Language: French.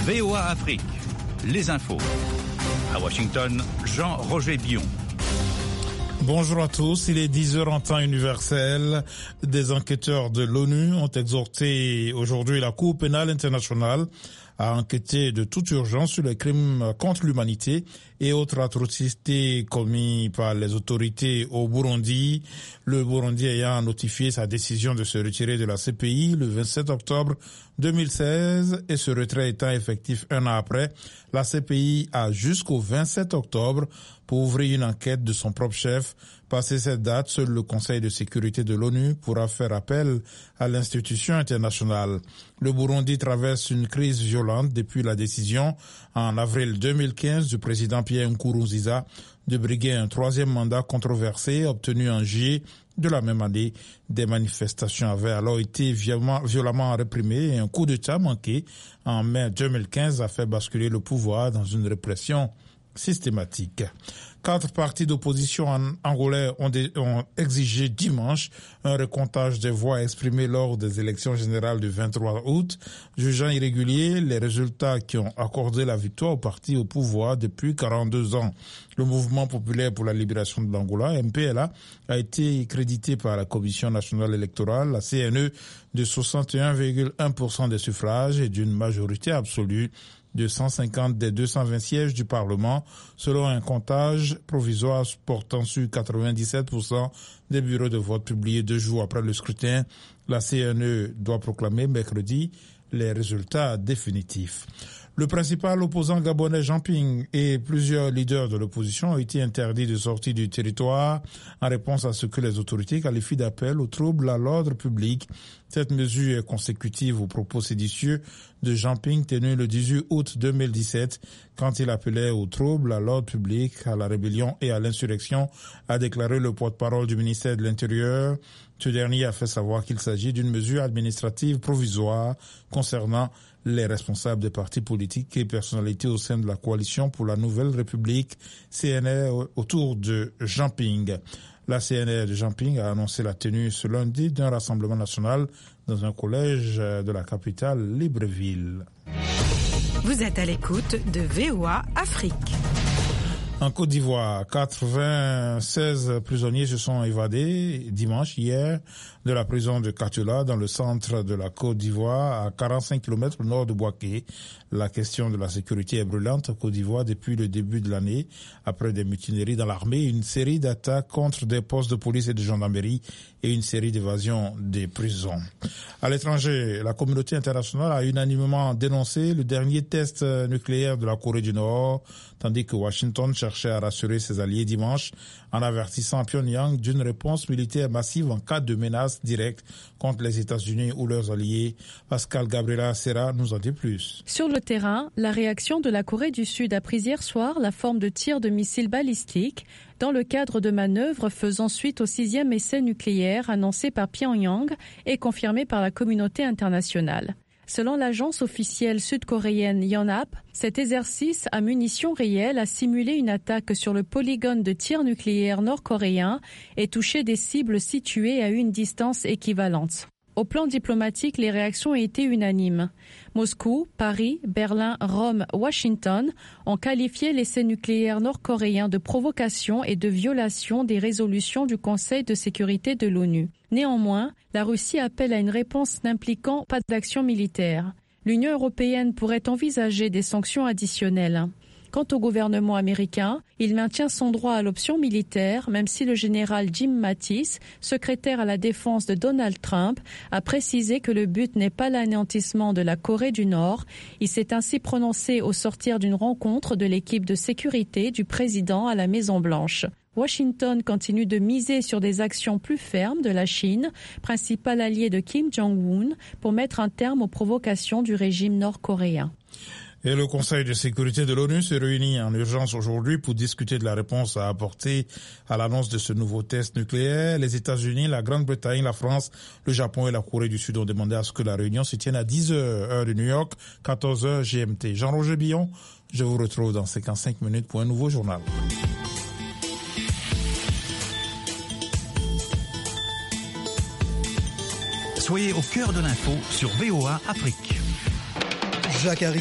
VOA Afrique, les infos. À Washington, Jean-Roger Bion. Bonjour à tous, il est 10h en temps universel. Des enquêteurs de l'ONU ont exhorté aujourd'hui la Cour pénale internationale à enquêter de toute urgence sur les crimes contre l'humanité et autres atrocités commis par les autorités au Burundi. Le Burundi ayant notifié sa décision de se retirer de la CPI le 27 octobre 2016 et ce retrait étant effectif un an après, la CPI a jusqu'au 27 octobre pour ouvrir une enquête de son propre chef. Passé cette date, seul le Conseil de sécurité de l'ONU pourra faire appel à l'institution internationale. Le Burundi traverse une crise violente depuis la décision en avril 2015 du président Pierre Nkurunziza de briguer un troisième mandat controversé obtenu en juillet de la même année. Des manifestations avaient alors été violemment réprimées et un coup d'État manqué en mai 2015 a fait basculer le pouvoir dans une répression systématique. 4 partis d'opposition angolais ont exigé dimanche un recomptage des voix exprimées lors des élections générales du 23 août, jugeant irréguliers les résultats qui ont accordé la victoire au parti au pouvoir depuis 42 ans. Le Mouvement populaire pour la libération de l'Angola, MPLA, a été crédité par la Commission nationale électorale, la CNE, de 61,1% des suffrages et d'une majorité absolue de 150 des 220 sièges du Parlement, selon un comptage provisoire portant sur 97% des bureaux de vote publiés 2 jours après le scrutin. La CNE doit proclamer mercredi les résultats définitifs. Le principal opposant gabonais Jean Ping et plusieurs leaders de l'opposition ont été interdits de sortie du territoire en réponse à ce que les autorités qualifient d'appel au trouble à l'ordre public. Cette mesure est consécutive aux propos séditieux de Jean Ping tenus le 18 août 2017 quand il appelait au trouble à l'ordre public, à la rébellion et à l'insurrection, a déclaré le porte-parole du ministère de l'Intérieur. Ce dernier a fait savoir qu'il s'agit d'une mesure administrative provisoire concernant les responsables des partis politiques et personnalités au sein de la coalition pour la Nouvelle République, CNR, autour de Jean Ping. La CNR de Jean Ping a annoncé la tenue ce lundi d'un rassemblement national dans un collège de la capitale Libreville. Vous êtes à l'écoute de VOA Afrique. En Côte d'Ivoire, 96 prisonniers se sont évadés dimanche, hier, de la prison de Katoula, dans le centre de la Côte d'Ivoire, à 45 km au nord de Bouaké. La question de la sécurité est brûlante en Côte d'Ivoire depuis le début de l'année. Après des mutineries dans l'armée, une série d'attaques contre des postes de police et de gendarmerie et une série d'évasions des prisons. À l'étranger, la communauté internationale a unanimement dénoncé le dernier test nucléaire de la Corée du Nord, tandis que Washington cherchait à rassurer ses alliés dimanche en avertissant Pyongyang d'une réponse militaire massive en cas de menace directe contre les États-Unis ou leurs alliés. Pascal Gabriela Serra nous en dit plus. Sur le terrain, la réaction de la Corée du Sud a pris hier soir la forme de tirs de missiles balistiques dans le cadre de manœuvres faisant suite au 6e essai nucléaire annoncé par Pyongyang et confirmé par la communauté internationale. Selon l'agence officielle sud-coréenne Yonhap, cet exercice à munitions réelles a simulé une attaque sur le polygone de tir nucléaire nord-coréen et touché des cibles situées à une distance équivalente. Au plan diplomatique, les réactions ont été unanimes. Moscou, Paris, Berlin, Rome, Washington ont qualifié l'essai nucléaire nord-coréen de provocation et de violation des résolutions du Conseil de sécurité de l'ONU. Néanmoins, la Russie appelle à une réponse n'impliquant pas d'action militaire. L'Union européenne pourrait envisager des sanctions additionnelles. Quant au gouvernement américain, il maintient son droit à l'option militaire, même si le général Jim Mattis, secrétaire à la défense de Donald Trump, a précisé que le but n'est pas l'anéantissement de la Corée du Nord. Il s'est ainsi prononcé au sortir d'une rencontre de l'équipe de sécurité du président à la Maison-Blanche. Washington continue de miser sur des actions plus fermes de la Chine, principal allié de Kim Jong-un, pour mettre un terme aux provocations du régime nord-coréen. Et le Conseil de sécurité de l'ONU se réunit en urgence aujourd'hui pour discuter de la réponse à apporter à l'annonce de ce nouveau test nucléaire. Les États-Unis, la Grande-Bretagne, la France, le Japon et la Corée du Sud ont demandé à ce que la réunion se tienne à 10h, heure de New York, 14h GMT. Jean-Roger Billon, je vous retrouve dans 55 minutes pour un nouveau journal. Soyez au cœur de l'info sur VOA Afrique. Jacques